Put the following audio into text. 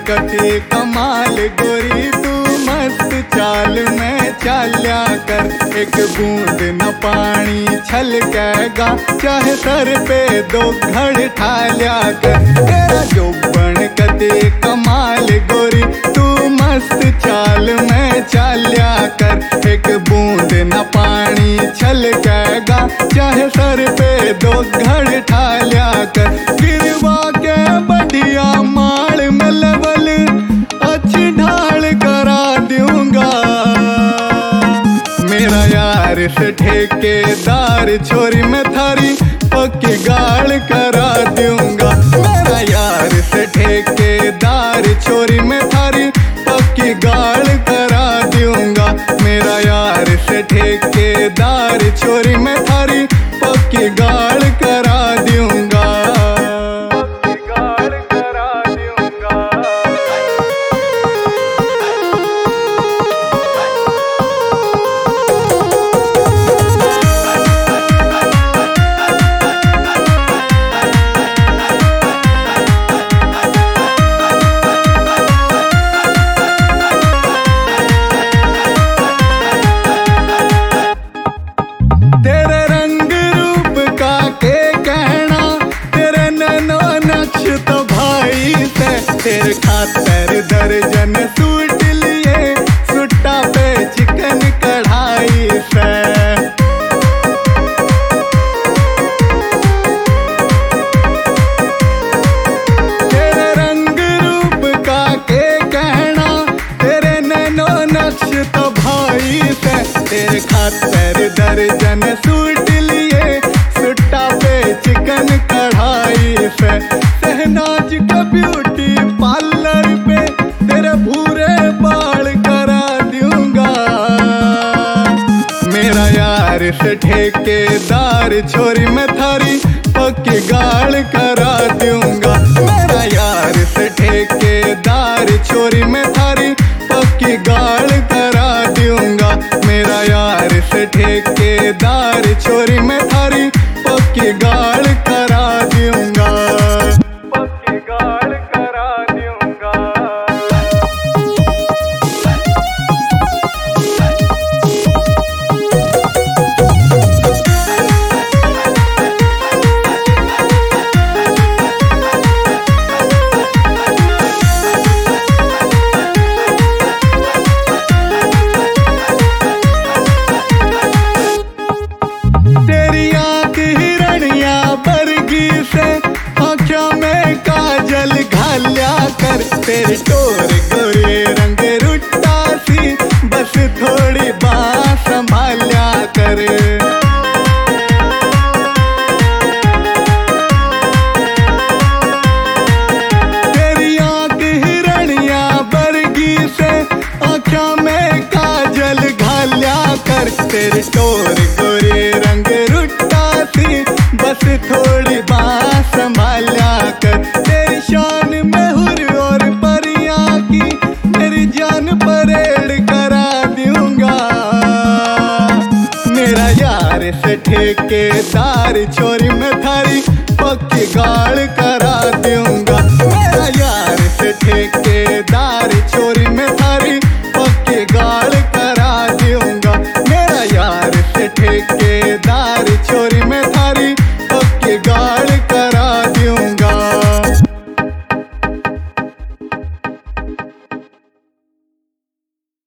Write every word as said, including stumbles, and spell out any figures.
कटी कमाल गोरी तू मस्त चाल में चाल्या कर। एक बूंद न पानी छलकेगा चाहे सर पे दो घड़ ठाल्या कर। तेरा जोबन कटी कमाल गोरी तू मस्त चाल में चाल्या कर। एक बूंद न पानी छलकेगा चाहे सर पे दो घड़ ठाल्या कर। गिरवा के बढ़िया माल में लेवल अच्छी ढाल करा दूंगा। मेरा यार से ठेकेदार छोरी में थारी पक्की गाल करा दूंगा। मेरा यार से ठेकेदार छोरी में थारी पक्की गाल करा दूंगा। मेरा यार से ठेकेदार छोरी में थारी पक्की गाल करा दूंगा। तेरे रंग रूप का के कहना तेरे नैनो नक्श तो भाई से। तेरे खातर दर्जन सूट लिए सुट्टा पे चिकन कढ़ाई से। तेरे रंग रूप का के कहना तेरे नैनो नक्श तो भाई से। तेरे खातर दर्जन सूट लिए सुट्टा पे चिकन कढ़ाई से। शहनाज का ब्यूटी पार्लर पे तेरे भूरे बाल करा दूंगा। मेरा यार से ठेकेदार छोरी में थारी पक्की गाल करा दूंगा। मेरा यार से ठेकेदार छोरी में थारी पक्की गाल करा दूंगा। मेरा यार से ठेकेदार छोरी में थारी पक्की गाल करा दूंगा। पक्की गाल करा दूंगा। तेरी आँख हिरणिया बरगी से आँखों में काजल घाल्या कर। तेरी टोर गोरे रंग रुट्टा सी बस थोड़ी बात संभाल्या कर। तेरी आँख हिरणिया बरगी से आँखों में काजल घाल्या कर। तेरी टोर गोरे रंग रुट्टा सी बस थोड़ी बात संभाल्या कर। तेरी शान में हुर और परियां की मेरी जान परेड करा दूंगा। मेरा यार से ठेकेदार छोरी में थारी पक्की गाल करा दूंगा। मेरा यार से ठेकेदार